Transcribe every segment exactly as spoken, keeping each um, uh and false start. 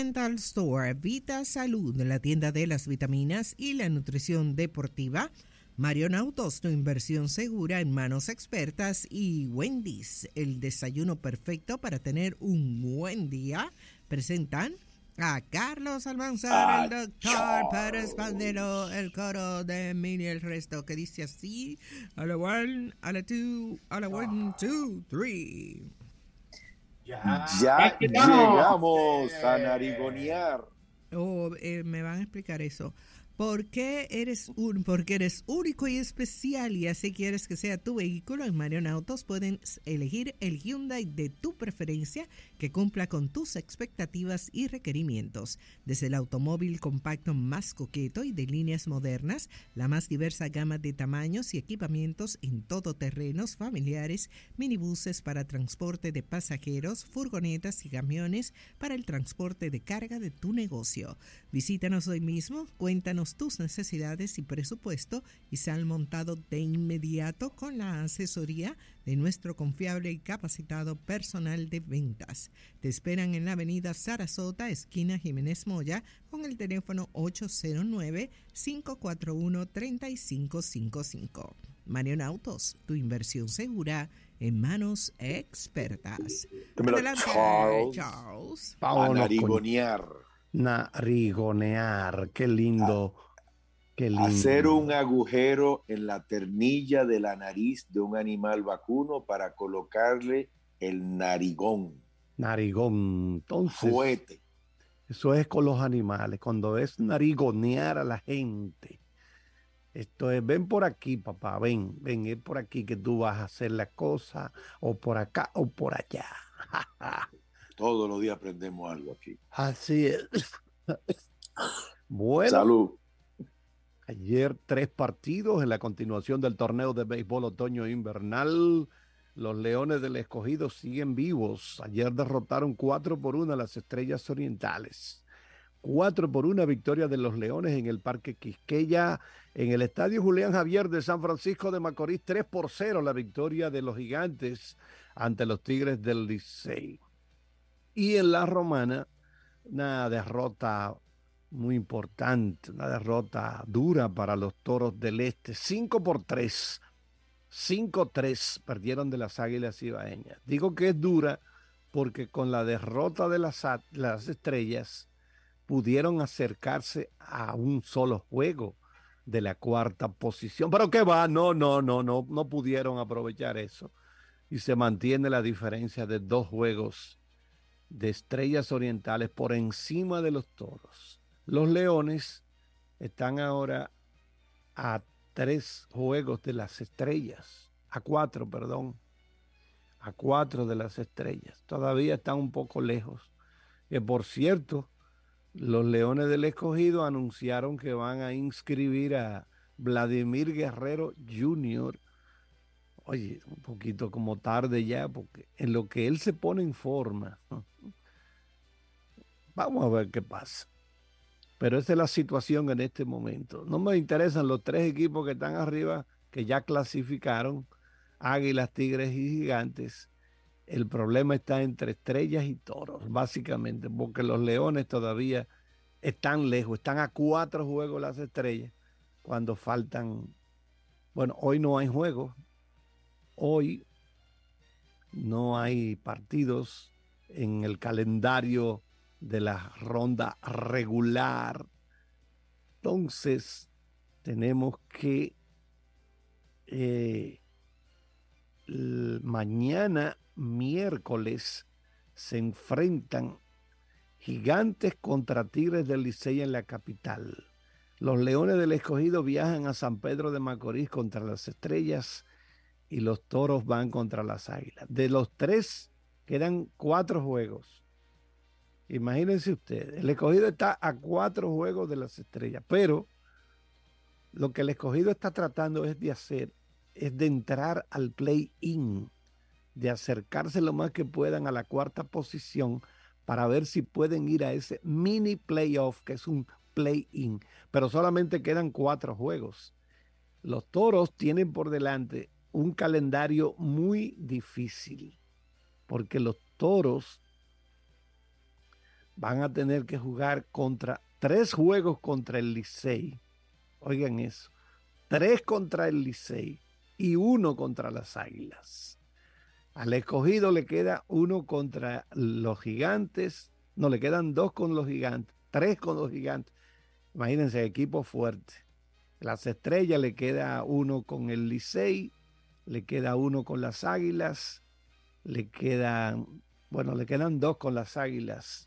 Dental Store, Vita Salud, la tienda de las vitaminas y la nutrición deportiva. Marion Autos, tu inversión segura en manos expertas. Y Wendy's, el desayuno perfecto para tener un buen día. Presentan a Carlos Almanzar, el doctor Pérez Pandero, el coro de Mini el resto, que dice así: a la one, a la two, a la one, two, three. Ya, ya llegamos a narigonear. Oh, eh, me van a explicar eso. ¿Por qué eres un, porque eres único y especial y así quieres que sea tu vehículo? En Marion Autos pueden elegir el Hyundai de tu preferencia que cumpla con tus expectativas y requerimientos. Desde el automóvil compacto más coqueto y de líneas modernas, la más diversa gama de tamaños y equipamientos en todoterrenos, familiares, minibuses para transporte de pasajeros, furgonetas y camiones para el transporte de carga de tu negocio. Visítanos hoy mismo, cuéntanos tus necesidades y presupuesto y sal montado de inmediato con la asesoría de nuestro confiable y capacitado personal de ventas. Te esperan en la avenida Sarasota, esquina Jiménez Moya, con el teléfono ocho cero nueve, cinco cuatro uno, tres cinco cinco cinco. Marion Autos, tu inversión segura en manos expertas. Adelante, Charles. Charles. A narigonear. Narigonear, qué lindo, qué lindo. Hacer un agujero en la ternilla de la nariz de un animal vacuno para colocarle el narigón. Narigón, entonces. Fuete. Eso es con los animales, cuando es narigonear a la gente. Esto es, ven por aquí, papá, ven, ven, es por aquí que tú vas a hacer la cosa, o por acá o por allá. Todos los días aprendemos algo aquí. Así es. Bueno. Salud. Ayer tres partidos en la continuación del torneo de béisbol otoño invernal. Los Leones del Escogido siguen vivos. Ayer derrotaron cuatro por una a las Estrellas Orientales. Cuatro por una victoria de los Leones en el Parque Quisqueya. En el Estadio Julián Javier de San Francisco de Macorís, tres por cero la victoria de los Gigantes ante los Tigres del Licey. Y en La Romana, una derrota muy importante, una derrota dura para los Toros del Este. cinco por tres. cinco tres perdieron de las Águilas Ibaeñas. Digo que es dura porque con la derrota de las, las Estrellas pudieron acercarse a un solo juego de la cuarta posición. Pero qué va, no, no, no, no, no pudieron aprovechar eso. Y se mantiene la diferencia de dos juegos de Estrellas Orientales por encima de los Toros. Los Leones están ahora a tres juegos de las Estrellas, a cuatro, perdón, a cuatro de las Estrellas. Todavía están un poco lejos. Que por cierto, los Leones del Escogido anunciaron que van a inscribir a Vladimir Guerrero junior Oye, un poquito como tarde ya, porque en lo que él se pone en forma, vamos a ver qué pasa. Pero esa es la situación en este momento. No me interesan los tres equipos que están arriba, que ya clasificaron, Águilas, Tigres y Gigantes. El problema está entre Estrellas y Toros, básicamente, porque los Leones todavía están lejos, están a cuatro juegos las Estrellas, cuando faltan, bueno, hoy no hay juegos, hoy no hay partidos en el calendario de la ronda regular. Entonces, tenemos que eh, mañana, miércoles, se enfrentan Gigantes contra Tigres del Licey en la capital. Los Leones del Escogido viajan a San Pedro de Macorís contra las Estrellas y los Toros van contra las Águilas. De los tres, quedan cuatro juegos. Imagínense ustedes, el Escogido está a cuatro juegos de las Estrellas, pero lo que el Escogido está tratando es de hacer, es de entrar al play-in, de acercarse lo más que puedan a la cuarta posición para ver si pueden ir a ese mini playoff, que es un play-in, pero solamente quedan cuatro juegos. Los Toros tienen por delante un calendario muy difícil, porque los Toros van a tener que jugar contra tres juegos contra el Licey. Oigan eso. Tres contra el Licey y uno contra las Águilas. Al Escogido le queda uno contra los Gigantes. No, le quedan dos con los Gigantes. Tres con los Gigantes. Imagínense, equipo fuerte. Las Estrellas le queda uno con el Licey. Le queda uno con las Águilas. Le quedan, bueno, le quedan dos con las Águilas.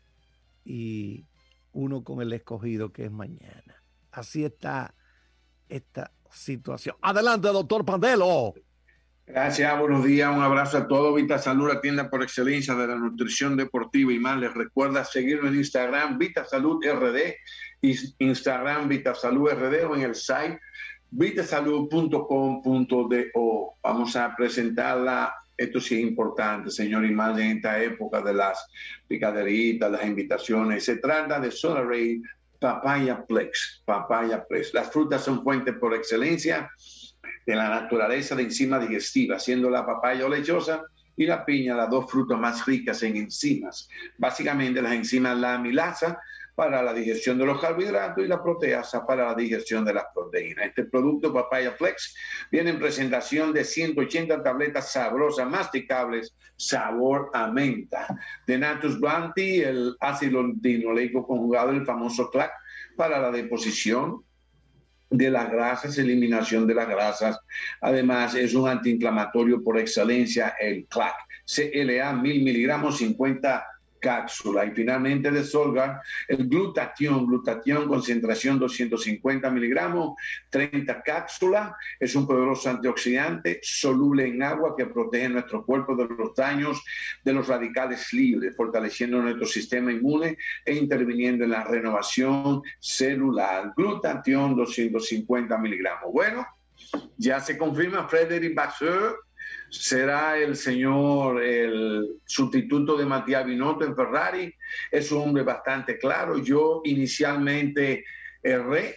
Y uno con el Escogido, que es mañana. Así está esta situación. Adelante, doctor Pandelo. Gracias, buenos días, un abrazo a todos. Vita Salud, la tienda por excelencia de la nutrición deportiva y más. Les recuerda seguirnos en Instagram, Vita Salud R D, Instagram Vita Salud R D, o en el site vitasalud punto com punto do. Vamos a presentarla. Esto sí es importante, señor, y más en esta época de las picaderitas, las invitaciones. Se trata de Solaray Papaya Plex. Papaya Plex. Las frutas son fuentes por excelencia de la naturaleza de enzimas digestivas, siendo la papaya o lechosa y la piña las dos frutas más ricas en enzimas. Básicamente las enzimas la amilasa para la digestión de los carbohidratos y la proteasa para la digestión de las proteínas. Este producto Papaya Flex viene en presentación de ciento ochenta tabletas sabrosas, masticables, sabor a menta. De Natus Bounty, el ácido linoleico conjugado, el famoso C L A C, para la deposición de las grasas, eliminación de las grasas. Además, es un antiinflamatorio por excelencia, el C L A C. C L A, mil miligramos, cincuenta cápsulas. Y finalmente de Solgar, el glutatión, glutatión, concentración doscientos cincuenta miligramos, treinta cápsulas. Es un poderoso antioxidante soluble en agua que protege nuestro cuerpo de los daños de los radicales libres, fortaleciendo nuestro sistema inmune e interviniendo en la renovación celular. Glutatión, doscientos cincuenta miligramos. Bueno, ya se confirma Frédéric Vasseur será el señor, el sustituto de Matías Binotto en Ferrari. Es un hombre bastante claro. Yo inicialmente erré,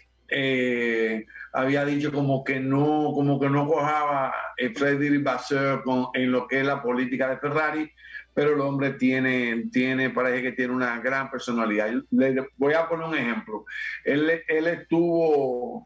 eh, había dicho como que no, como que no cojaba el Frédéric Vasseur con, en lo que es la política de Ferrari, pero el hombre tiene, tiene, parece que tiene una gran personalidad. Le voy a poner un ejemplo. Él, él estuvo...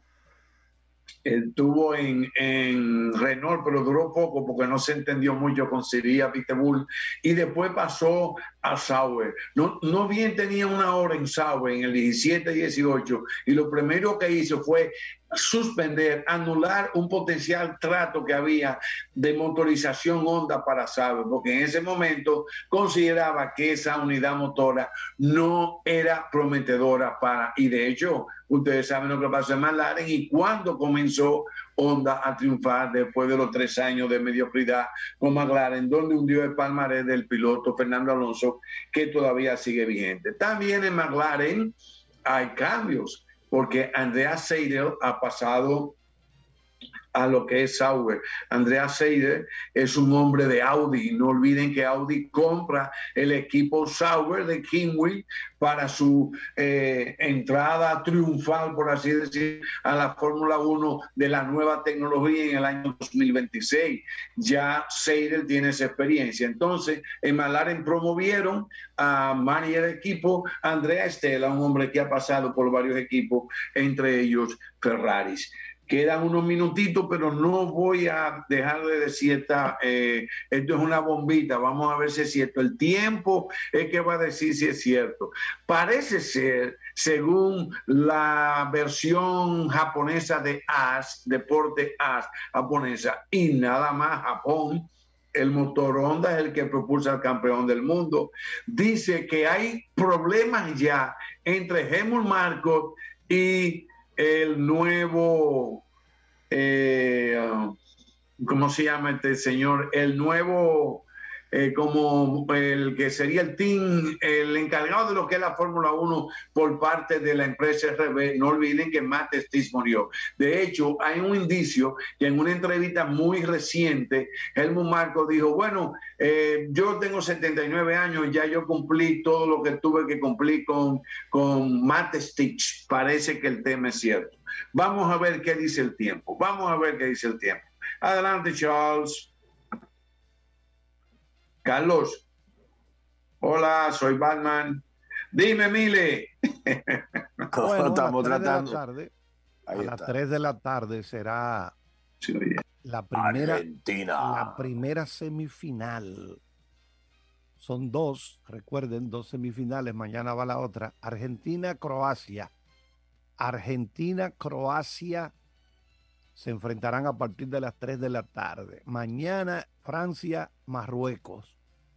Estuvo en, en Renault, pero duró poco porque no se entendió mucho con Siria Pitbull, y después pasó a Sauber. No, no bien tenía una hora en Sauber en el diecisiete dieciocho, y lo primero que hizo fue suspender, anular un potencial trato que había de motorización Honda para Sauber, porque en ese momento consideraba que esa unidad motora no era prometedora para, y de hecho, ustedes saben lo que pasó en McLaren y cuándo comenzó Honda a triunfar después de los tres años de mediocridad con McLaren, donde hundió el palmarés del piloto Fernando Alonso, que todavía sigue vigente. También en McLaren hay cambios, porque Andreas Seidel ha pasado a lo que es Sauber. Andreas Seidel es un hombre de Audi. No olviden que Audi compra el equipo Sauber de Kinwil para su eh, entrada triunfal, por así decir, a la Fórmula uno de la nueva tecnología en el año dos mil veintiséis. Ya Seidel tiene esa experiencia. Entonces, en McLaren promovieron a manager de equipo Andrea Stella, un hombre que ha pasado por varios equipos, entre ellos Ferraris. Quedan unos minutitos, pero no voy a dejar de decir esta, eh, esto es una bombita, vamos a ver si es cierto. El tiempo es que va a decir si es cierto. Parece ser, según la versión japonesa de A S, Deporte A S japonesa, y nada más Japón, el motor Honda es el que propulsa al campeón del mundo. Dice que hay problemas ya entre Helmut Marko y el nuevo, eh, ¿cómo se llama este señor? El nuevo, eh, como el que sería el team, el encargado de lo que es la Fórmula uno por parte de la empresa R B. No olviden que Matt Stiz murió. De hecho, hay un indicio que en una entrevista muy reciente, Helmut Marko dijo, bueno, eh, yo tengo setenta y nueve años, ya yo cumplí todo lo que tuve que cumplir con, con Matt Stiz. Parece que el tema es cierto. Vamos a ver qué dice el tiempo. Vamos a ver qué dice el tiempo. Adelante, Charles. Carlos. Hola, soy Batman. Dime, Mile. Bueno, estamos a las tres tratando. De la tarde, Ahí a está. las tres de la tarde será Sí, oye. la primera, Argentina. la primera semifinal. Son dos, recuerden, dos semifinales. Mañana va la otra. Argentina-Croacia. Argentina-Croacia se enfrentarán a partir de las tres de la tarde. Mañana Francia-Marruecos.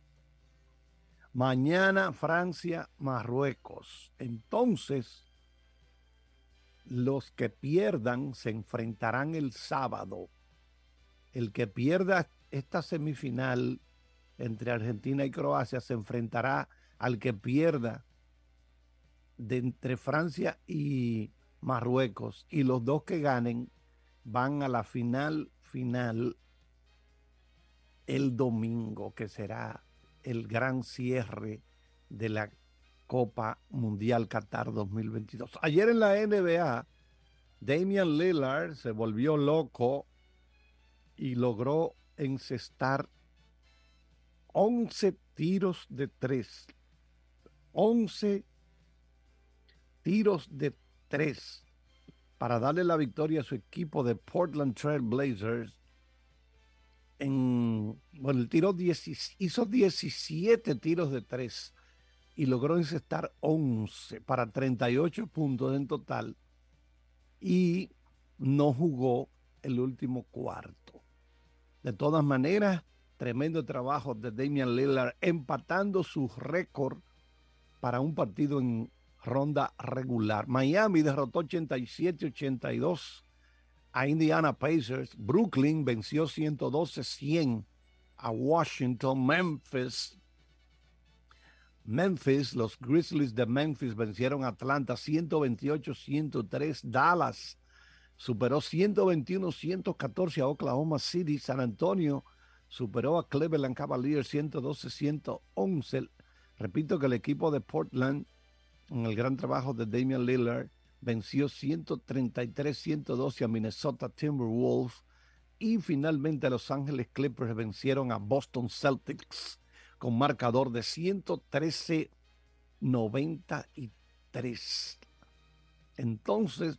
Mañana Francia-Marruecos. Entonces, los que pierdan se enfrentarán el sábado. El que pierda esta semifinal entre Argentina y Croacia se enfrentará al que pierda de entre Francia y Marruecos. Y los dos que ganen van a la final final el domingo, que será el gran cierre de la Copa Mundial Qatar dos mil veintidós. Ayer en la N B A, Damian Lillard se volvió loco y logró encestar once tiros de tres. once tiros de tres para darle la victoria a su equipo de Portland Trail Blazers. En, bueno, el tiro diez, hizo diecisiete tiros de tres y logró encestar once para treinta y ocho puntos en total, y no jugó el último cuarto. De todas maneras, tremendo trabajo de Damian Lillard, empatando su récord para un partido en ronda regular. Miami derrotó ochenta y siete a ochenta y dos a Indiana Pacers. Brooklyn venció ciento doce a cien a Washington. Memphis, Memphis, los Grizzlies de Memphis vencieron a Atlanta ciento veintiocho a ciento tres. Dallas superó ciento veintiuno a ciento catorce a Oklahoma City. San Antonio superó a Cleveland Cavaliers ciento doce a ciento once. Repito que el equipo de Portland, en el gran trabajo de Damian Lillard, venció ciento treinta y tres a ciento doce a Minnesota Timberwolves. Y finalmente Los Ángeles Clippers vencieron a Boston Celtics con marcador de ciento trece a noventa y tres. Entonces,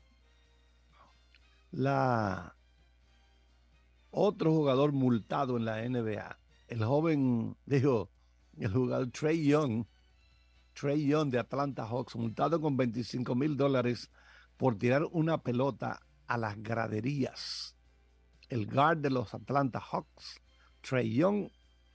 la otro jugador multado en la N B A, el joven, digo, el jugador Trae Young, Trae Young de Atlanta Hawks, multado con veinticinco mil dólares por tirar una pelota a las graderías. El guard de los Atlanta Hawks, Trae Young,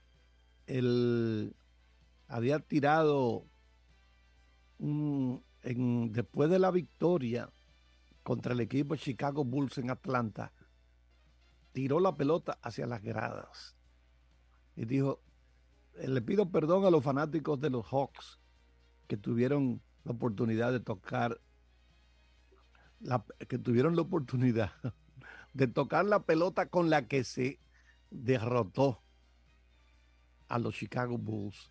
él había tirado un, en, después de la victoria contra el equipo Chicago Bulls en Atlanta, tiró la pelota hacia las gradas y dijo: le pido perdón a los fanáticos de los Hawks que tuvieron la oportunidad de tocar la, que tuvieron la oportunidad de tocar la pelota con la que se derrotó a los Chicago Bulls.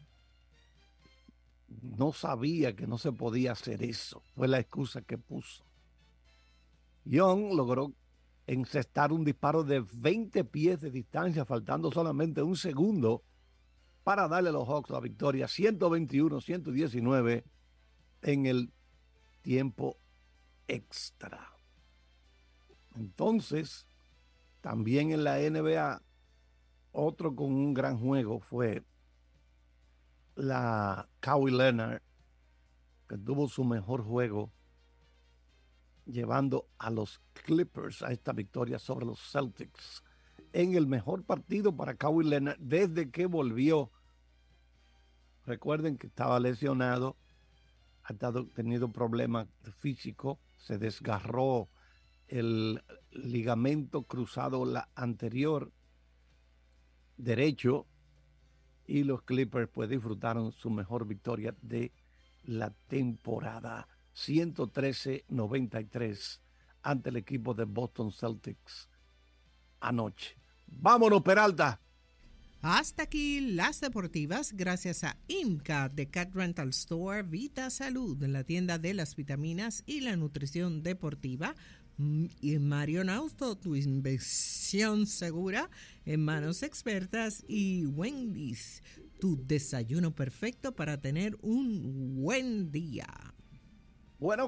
No sabía que no se podía hacer eso, fue la excusa que puso. Young logró encestar un disparo de veinte pies de distancia, faltando solamente un segundo para darle a los Hawks la victoria, ciento veintiuno a ciento diecinueve en el tiempo extra. Entonces, también en la N B A, otro con un gran juego fue la Kawhi Leonard, que tuvo su mejor juego, llevando a los Clippers a esta victoria sobre los Celtics en el mejor partido para Kawhi Leonard desde que volvió. Recuerden que estaba lesionado, ha tenido problemas físicos, se desgarró el ligamento cruzado la anterior derecho, y los Clippers pues disfrutaron su mejor victoria de la temporada, ciento trece a noventa y tres ante el equipo de Boston Celtics anoche. Vámonos, Peralta. Hasta aquí las deportivas, gracias a IMCA de Cat Rental Store, Vita Salud, la tienda de las vitaminas y la nutrición deportiva, y Marion Auto, tu inversión segura en manos expertas, y Wendy's, tu desayuno perfecto para tener un buen día. Bueno,